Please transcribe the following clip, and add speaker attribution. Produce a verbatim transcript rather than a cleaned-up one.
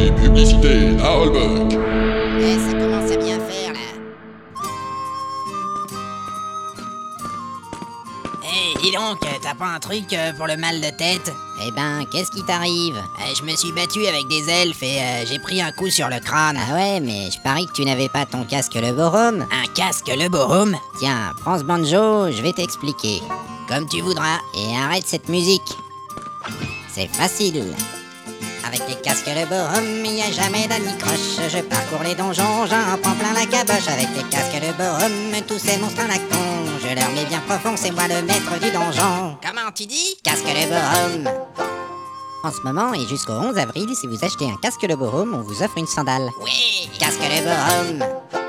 Speaker 1: les publicités à Holbuck.
Speaker 2: Eh, ça commence à bien faire, là. Eh, dis donc, t'as pas un truc euh, pour le mal de tête?
Speaker 3: Eh ben, qu'est-ce qui t'arrive?
Speaker 2: Euh, je me suis battu avec des elfes et euh, j'ai pris un coup sur le crâne.
Speaker 3: Ah ouais, mais je parie que tu n'avais pas ton casque le Borum.
Speaker 2: Un casque le Borum?
Speaker 3: Tiens, prends ce banjo, je vais t'expliquer.
Speaker 2: Comme tu voudras.
Speaker 3: Et arrête cette musique. C'est facile. Avec les casques le Borum, il n'y a jamais d'anicroche. Je parcours les donjons, j'en prends plein la caboche. Avec les casques le Borum, tous ces monstres en acton. Je leur mets bien profond, c'est moi le maître du donjon.
Speaker 2: Comment tu dis?
Speaker 3: Casque le Borum. En ce moment et jusqu'au onze avril, si vous achetez un casque le Borum, on vous offre une sandale.
Speaker 2: Oui.
Speaker 3: Casque le Borum.